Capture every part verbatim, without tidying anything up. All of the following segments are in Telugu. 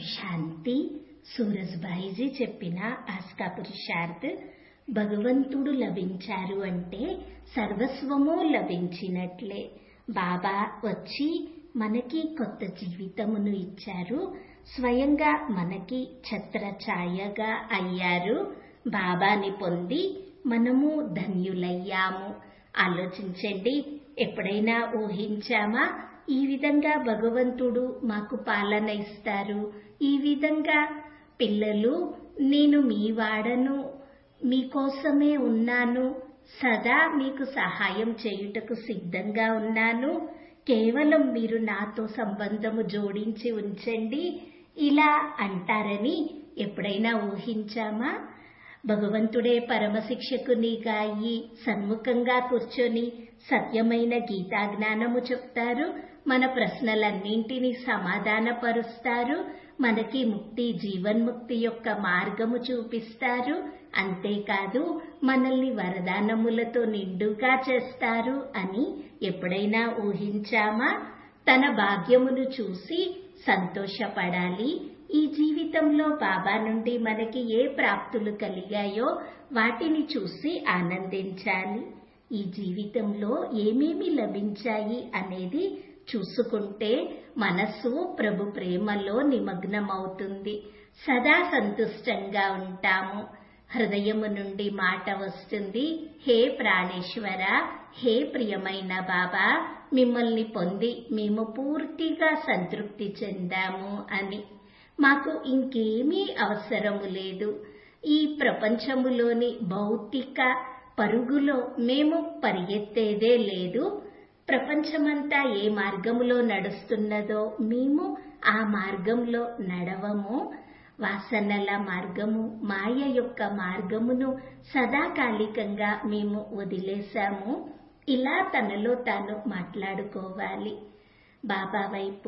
శాంతి. సూరజ్భాయిజీ చెప్పిన ఆస్కా పురుషార్థ్. భగవంతుడు లభించారు అంటే సర్వస్వము లభించినట్లే. బాబా వచ్చి మనకి కొత్త జీవితమును ఇచ్చారు. స్వయంగా మనకి ఛత్రఛాయగా అయ్యారు. బాబాని పొంది మనము ధన్యులయ్యాము. ఆలోచించండి, ఎప్పుడైనా ఊహించామా ఈ విధంగా భగవంతుడు మాకు పాలన ఇస్తారు, ఈ విధంగా పిల్లలు నేను మీ వాడను, మీకోసమే ఉన్నాను, సదా మీకు సహాయం చేయుటకు సిద్ధంగా ఉన్నాను, కేవలం మీరు నాతో సంబంధము జోడించి ఉంచండి ఇలా అంటారని ఎప్పుడైనా ఊహించామా? భగవంతుడే పరమశిక్షకునిగా అయి సన్ముఖంగా కూర్చొని సత్యమైన గీతా జ్ఞానము చెప్తారు. మన ప్రశ్నలన్నింటినీ సమాధానపరుస్తారు. మనకి ముక్తి, జీవన్ముక్తి యొక్క మార్గము చూపిస్తారు. అంతేకాదు మనల్ని వరదానములతో నిండుగా చేస్తారు అని ఎప్పుడైనా ఊహించామా? తన భాగ్యమును చూసి సంతోషపడాలి. ఈ జీవితంలో బాబా నుండి మనకి ఏ ప్రాప్తులు కలిగాయో వాటిని చూసి ఆనందించాలి. ఈ జీవితంలో ఏమేమి లభించాయి అనేది చూసుకుంటే మనస్సు ప్రభు ప్రేమలో నిమగ్నమవుతుంది. సదా సంతుష్టంగా ఉంటాము. హృదయము నుండి మాట వస్తుంది, హే ప్రాణేశ్వర, హే ప్రియమైన బాబా, మిమ్మల్ని పొంది మేము పూర్తిగా సంతృప్తి చెందాము అని. మాకు ఇంకేమీ అవసరము లేదు. ఈ ప్రపంచములోని భౌతిక పరుగులో మేము పరిగెత్తేదే లేదు. ప్రపంచమంతా ఏ మార్గములో నడుస్తున్నదో మేము ఆ మార్గంలో నడవము. వాసనల మార్గము, మాయ యొక్క మార్గమును సదాకాలికంగా మేము వదిలేశాము. ఇలా తనలో తాను మాట్లాడుకోవాలి. బాబా వైపు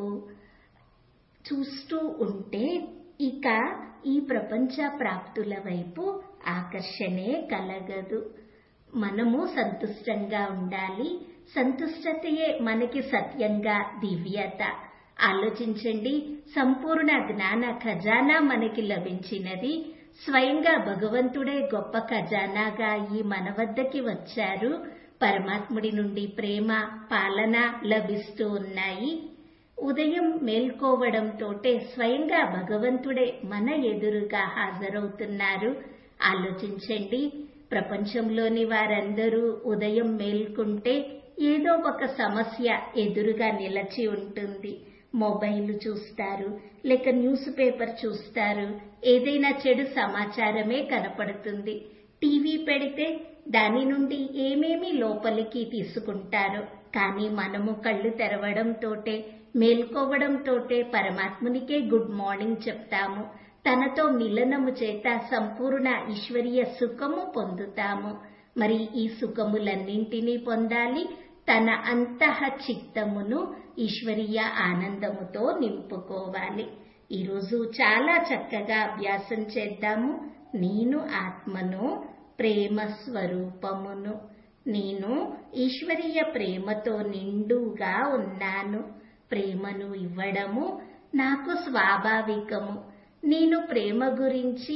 చూస్తూ ఉంటే ఇక ఈ ప్రపంచ ప్రాప్తుల వైపు ఆకర్షణే కలగదు. మనము సంతుష్టంగా ఉండాలి. సంతుష్టతయే మనకి సత్యంగా దివ్యత. ఆలోచించండి, సంపూర్ణ జ్ఞాన ఖజానా మనకి లభించినది. స్వయంగా భగవంతుడే గొప్ప ఖజానాగా ఈ మన వద్దకి వచ్చారు. పరమాత్ముడి నుండి ప్రేమ, పాలన లభిస్తూ ఉన్నాయి. ఉదయం మేల్కోవడంతోటే స్వయంగా భగవంతుడే మన ఎదురుగా హాజరవుతున్నారు. ఆలోచించండి, ప్రపంచంలోని వారందరూ ఉదయం మేల్కుంటే ఏదో ఒక సమస్య ఎదురుగా నిలచి ఉంటుంది. మొబైల్ చూస్తారు, లేక న్యూస్ పేపర్ చూస్తారు, ఏదైనా చెడు సమాచారమే కనపడుతుంది. టీవీ పెడితే దాని నుండి ఏమేమి లోపలికి తీసుకుంటారో. కానీ మనము కళ్ళు తెరవడంతోటే, మేల్కోవడంతోటే పరమాత్మునికే గుడ్ మార్నింగ్ చెప్తాము. తనతో మిలనము చేత సంపూర్ణ ఈశ్వరీయ సుఖము పొందుతాము. మరి ఈ సుఖములన్నింటినీ పొందాలి. తన అంతః చిత్తమును ఈశ్వరీయ ఆనందముతో నింపుకోవాలి. ఈరోజు చాలా చక్కగా అభ్యాసం చేద్దాము. నేను ఆత్మను, ప్రేమ స్వరూపమును. నేను ఈశ్వరీయ ప్రేమతో నిండుగా ఉన్నాను. ప్రేమను ఇవ్వడము నాకు స్వాభావికము. నేను ప్రేమ గురించి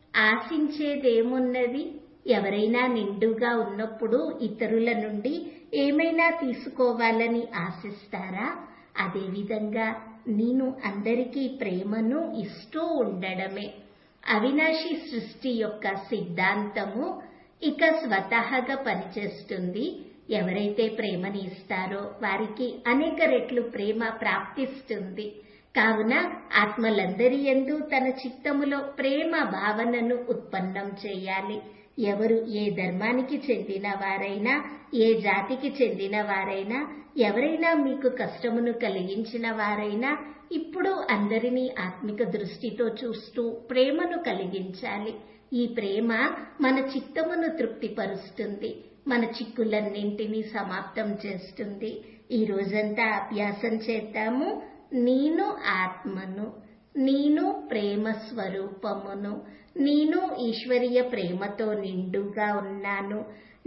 ఆశించేదేమున్నది? ఎవరైనా నిండుగా ఉన్నప్పుడు ఇతరుల నుండి ఏమైనా తీసుకోవాలని ఆశిస్తారా? అదేవిధంగా నేను అందరికీ ప్రేమను ఇస్తూ ఉండడమే. అవినాశి సృష్టి యొక్క సిద్ధాంతము ఇక స్వతహాగా పనిచేస్తుంది. ఎవరైతే ప్రేమని ఇస్తారో వారికి అనేక రెట్లు ప్రేమ ప్రాప్తిస్తుంది. కావున ఆత్మలందరి యందు తన చిత్తములో ప్రేమ భావనను ఉత్పన్నం చేయాలి. ఎవరు ఏ ధర్మానికి చెందిన వారైనా, ఏ జాతికి చెందిన వారైనా, ఎవరైనా మీకు కష్టమును కలిగించిన వారైనా ఇప్పుడు అందరినీ ఆత్మిక దృష్టితో చూస్తూ ప్రేమను కలిగించాలి. ఈ ప్రేమ మన చిత్తమును తృప్తిపరుస్తుంది, మన చిక్కులన్నింటినీ సమాప్తం చేస్తుంది. ఈ రోజంతా అభ్యాసం చేద్దాము. నేను ఆత్మను, నేను ప్రేమ స్వరూపమును, నేను ఈశ్వరీయ ప్రేమతో నిండుగా ఉన్నాను.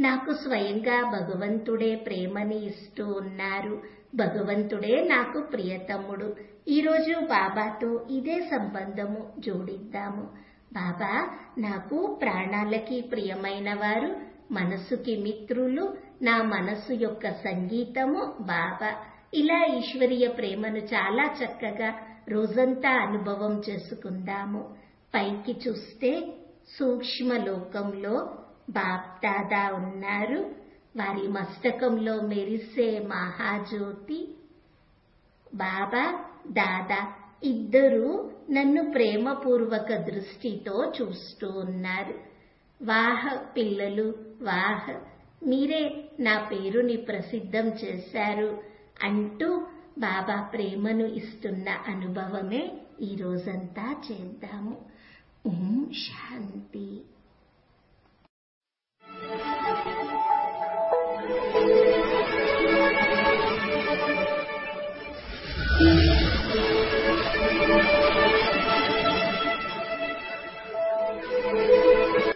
నాకు స్వయంగా భగవంతుడే ప్రేమని ఇస్తూ ఉన్నారు. భగవంతుడే నాకు ప్రియతముడు. ఈరోజు బాబాతో ఇదే సంబంధము జోడిద్దాము. బాబా నాకు ప్రాణాలకి ప్రియమైన వారు, మనసుకి మిత్రులు, నా మనసు యొక్క సంగీతము బాబా. ఇలా ఈశ్వరీయ ప్రేమను చాలా చక్కగా రోజంతా అనుభవం చేసుకుందాము. పైకి చూస్తే సూక్ష్మ లోకంలో బాప్ దాదా ఉన్నారు. వారి మస్తకంలో మెరిసే మహాజ్యోతి బాబా దాదా ఇద్దరు నన్ను ప్రేమపూర్వక దృష్టితో చూస్తూ ఉన్నారు. వాహ్ పిల్లలు, వాహ్, మీరే నా పేరుని ప్రసిద్ధం చేశారు అంటూ బాబా ప్రేమను ఇస్తున్న అనుభవమే ఈ రోజంతా చేద్దాము. ఓం శాంతి.